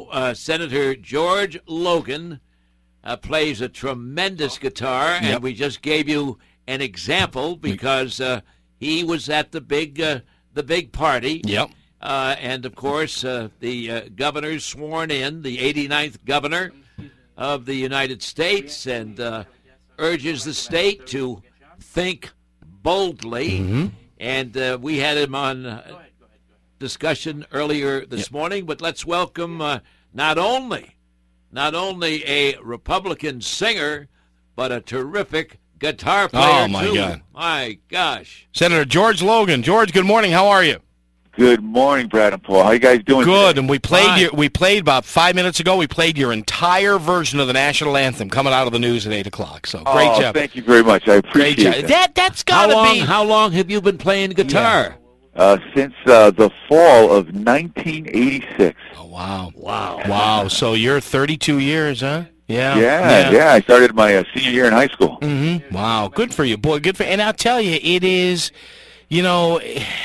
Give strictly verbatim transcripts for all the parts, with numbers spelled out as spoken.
uh, Senator George Logan uh, plays a tremendous guitar, and Yep. we just gave you an example because uh, he was at the big uh, the big party. Yep. Uh, and, of course, uh, the uh, governor's sworn in, the eighty-ninth governor of the United States, and uh, urges the state to think boldly. Mm-hmm. And uh, we had him on uh, discussion earlier this Yep. morning. But let's welcome uh, not only not only a Republican singer, but a terrific guitar player, Oh, my too. God. My gosh. Senator George Logan. George, good morning. How are you? Good morning, Brad and Paul. How you guys doing Good. today? And we played Fine. your, we played about five minutes ago. We played your entire version of the national anthem coming out of the news at eight o'clock. So great oh, job. Thank you very much. I Great appreciate job. that. That that's How gotta long, be how long have you been playing guitar? Uh, since uh, the fall of nineteen eighty-six. Oh, wow. Wow. Wow. So you're thirty-two years, huh? Yeah. Yeah, yeah. I started my uh, senior year in high school. Mm-hmm. Wow. Good for you, boy. Good for And I'll tell you, it is, you know,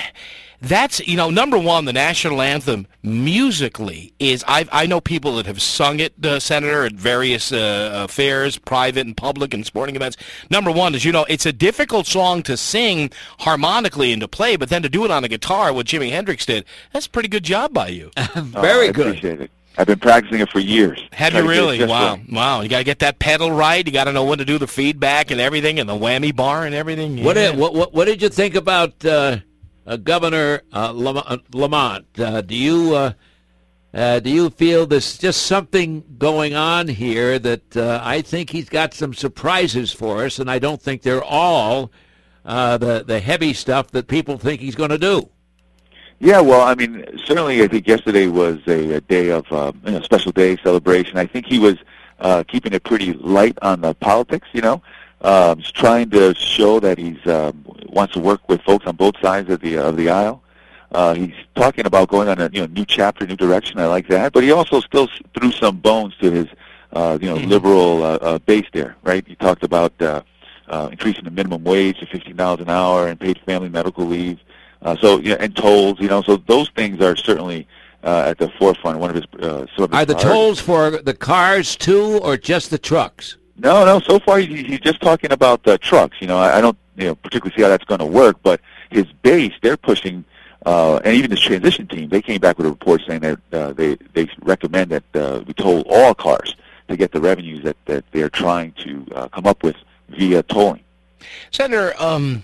that's, you know, number one, the national anthem musically is, I I know people that have sung it, uh, Senator, at various uh, affairs, private and public and sporting events. Number one is, you know, it's a difficult song to sing harmonically and to play, but then to do it on a guitar, what Jimi Hendrix did, that's a pretty good job by you. Very Oh, I good. appreciate it. I've been practicing it for years. Have Try you to get it really? just Wow. right. Wow. You got to get that pedal right. You got to know when to do the feedback and everything and the whammy bar and everything. What, Yeah. did, what, what, what did you think about uh, uh, Governor uh, Lam- uh, Lamont? Uh, do you uh, uh, do you feel there's just something going on here that uh, I think he's got some surprises for us, and I don't think they're all uh, the the heavy stuff that people think he's going to do. Yeah, well, I mean, certainly I think yesterday was a, a day of uh, you know, special day celebration. I think he was uh, keeping it pretty light on the politics, you know. Um, he's trying to show that he's um, wants to work with folks on both sides of the of the aisle. Uh, he's talking about going on a you know new chapter, new direction. I like that, but he also still s- threw some bones to his uh, you know Mhm. liberal uh, uh, base there, right? He talked about uh, uh, increasing the minimum wage to fifteen dollars an hour and paid family medical leave. Uh, so you know, and tolls, you know, so those things are certainly uh, at the forefront. One of his uh, sort of Are the priorities. tolls for the cars too, or just the trucks? No, no. So far, he, he's just talking about the trucks. You know, I, I don't, you know, particularly see how that's going to work. But his base, they're pushing, uh, and even his transition team, they came back with a report saying that uh, they they recommend that uh, we toll all cars to get the revenues that that they're trying to uh, come up with via tolling. Senator, um,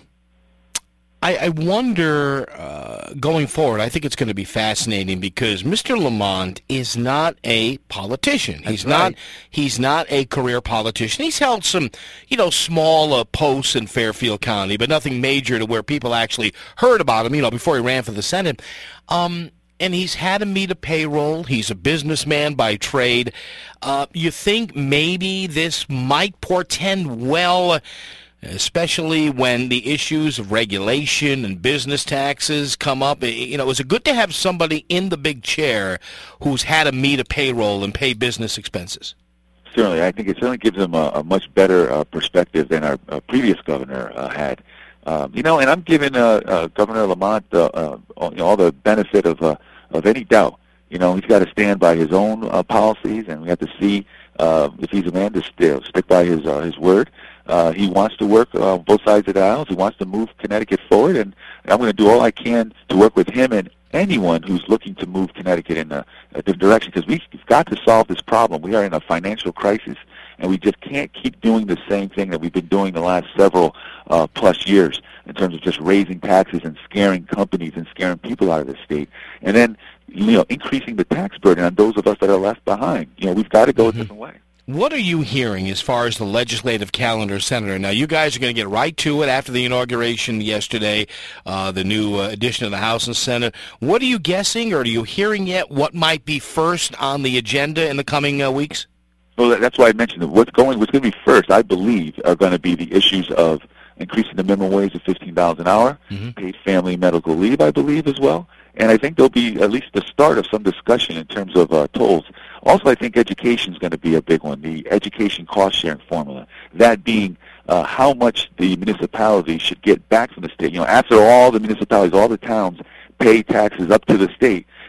I, I wonder, uh, going forward, I think it's going to be fascinating because Mister Lamont is not a politician. He's That's not. right. He's not a career politician. He's held some, you know, small uh, posts in Fairfield County, but nothing major to where people actually heard about him. You know, before he ran for the Senate. Um, and he's had to meet a payroll. He's a businessman by trade. Uh, you think maybe this might portend well, especially when the issues of regulation and business taxes come up? You know, is it good to have somebody in the big chair who's had to meet a payroll and pay business expenses? Certainly, I think it certainly gives them a, a much better uh, perspective than our uh, previous governor uh, had. Um, you know, and I'm giving uh, uh, Governor Lamont uh, uh, all, you know, all the benefit of uh, of any doubt. You know, he's got to stand by his own uh, policies, and we have to see uh, if he's a man to st- stick by his uh, his word. Uh, he wants to work uh, on both sides of the aisles. He wants to move Connecticut forward, and I'm going to do all I can to work with him and anyone who's looking to move Connecticut in a, a different direction, because we've got to solve this problem. We are in a financial crisis, and we just can't keep doing the same thing that we've been doing the last several uh, plus years in terms of just raising taxes and scaring companies and scaring people out of the state, and then you know increasing the tax burden on those of us that are left behind. You know, we've got to go Mm-hmm. a different way. What are you hearing as far as the legislative calendar, Senator? Now, you guys are going to get right to it after the inauguration yesterday, uh, the new uh, addition of the House and Senate. What are you guessing, or are you hearing yet what might be first on the agenda in the coming uh, weeks? Well, that's why I mentioned it. What's going, what's going to be first, I believe, are going to be the issues of increasing the minimum wage to fifteen dollars an hour, Mm-hmm. paid family medical leave, I believe, as well. And I think there'll be at least the start of some discussion in terms of uh, tolls. Also, I think education is going to be a big one, the education cost-sharing formula, that being uh, how much the municipality should get back from the state. You know, after all the municipalities, all the towns pay taxes up to the state,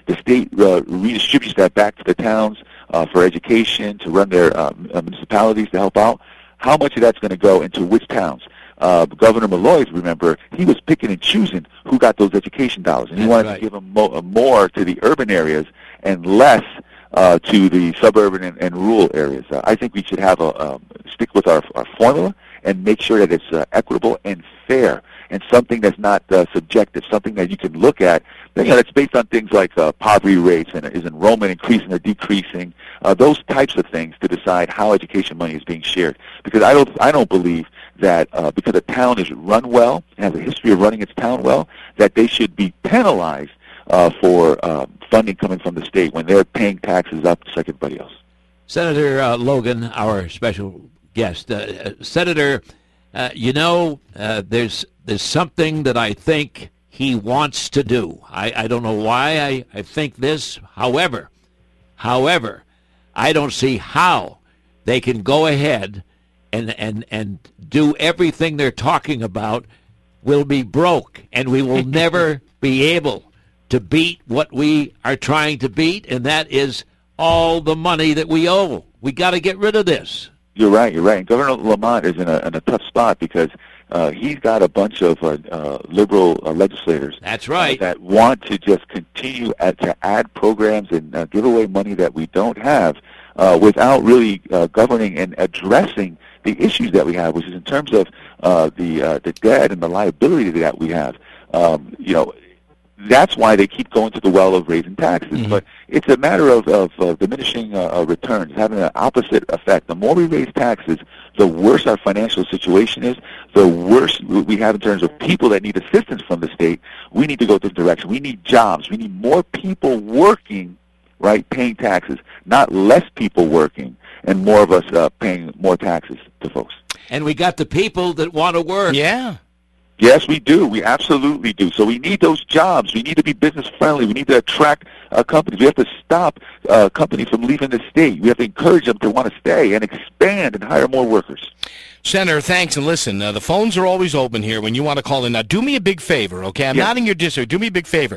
the state uh, redistributes that back to the towns uh, for education, to run their um, municipalities to help out, how much of that's going to go into which towns? Uh, Governor Malloy, remember, he was picking and choosing who got those education dollars, and he That's wanted right. to give them mo- more to the urban areas and less uh, to the suburban and, and rural areas. Uh, I think we should have a um, stick with our, our formula and make sure that it's uh, equitable and fair, and something that's not uh, subjective, something that you can look at. You know, that's based on things like uh, poverty rates and is enrollment increasing or decreasing, uh, those types of things to decide how education money is being shared. Because I don't, I don't believe that uh, because a town is run well and has a history of running its town well, that they should be penalized uh, for uh, funding coming from the state when they're paying taxes up just like everybody else. Senator uh, Logan, our special guest. Uh, uh, Senator, uh, you know, uh, there's there's something that I think he wants to do. I, I don't know why I, I think this. However, however, I don't see how they can go ahead and, and, and do everything they're talking about. Will be broke, and we will never be able to beat what we are trying to beat, and that is all the money that we owe. We got to get rid of this. You're right. You're right. And Governor Lamont is in a, in a tough spot because uh, he's got a bunch of uh, uh, liberal uh, legislators. That's right. Uh, that want to just continue at, to add programs and uh, give away money that we don't have uh, without really uh, governing and addressing the issues that we have, which is in terms of uh, the uh, the debt and the liability that we have. Um, you know. That's why they keep going to the well of raising taxes. Mm-hmm. But it's a matter of, of uh, diminishing uh, returns, having an opposite effect. The more we raise taxes, the worse our financial situation is, the worse we have in terms of people that need assistance from the state. We need to go this direction. We need jobs. We need more people working, right, paying taxes, not less people working and more of us uh, paying more taxes to folks. And we got the people that want to work. Yeah. Yes, we do. We absolutely do. So we need those jobs. We need to be business friendly. We need to attract uh, companies. We have to stop uh, companies from leaving the state. We have to encourage them to want to stay and expand and hire more workers. Senator, thanks. And listen, uh, the phones are always open here when you want to call in. Now, do me a big favor, okay? I'm yes. not in your district. Do me a big favor.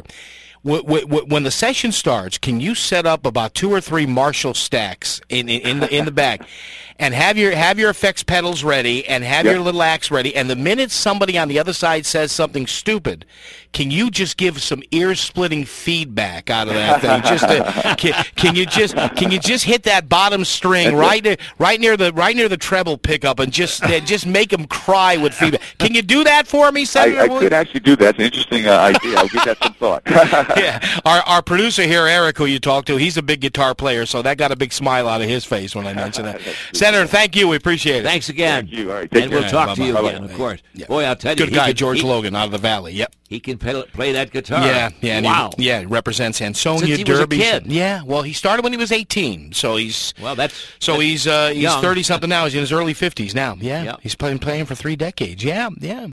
When the session starts, can you set up about two or three Marshall stacks in in, in the in the back, and have your have your effects pedals ready and have yep. your little axe ready? And the minute somebody on the other side says something stupid, can you just give some ear-splitting feedback out of that thing? Just to, can, can you just can you just hit that bottom string right near, right near the right near the treble pickup and just uh, just make them cry with feedback? Can you do that for me, Senator? I, I could actually do that. It's an interesting uh, idea. I'll give that some thought. Yeah, our our producer here, Eric, who you talked to, he's a big guitar player, so that got a big smile out of his face when I mentioned that. Senator, thank you. We appreciate it. Thanks again. Thank you. All right, take and care. we'll talk Bye-bye. to you Bye-bye. again, of course. Yeah. Boy, I'll tell you. Good he guy, could, George he, Logan, out of the Valley. Yep. He can play, play that guitar. Yeah, yeah, and wow. He, yeah, represents Ansonia, Since he was a Derby. kid. Yeah, well, he started when he was eighteen, so he's well. That's so that's he's uh, he's young. thirty something now. He's in his early fifties now. Yeah, Yep. he's playing playing for three decades. Yeah, yeah.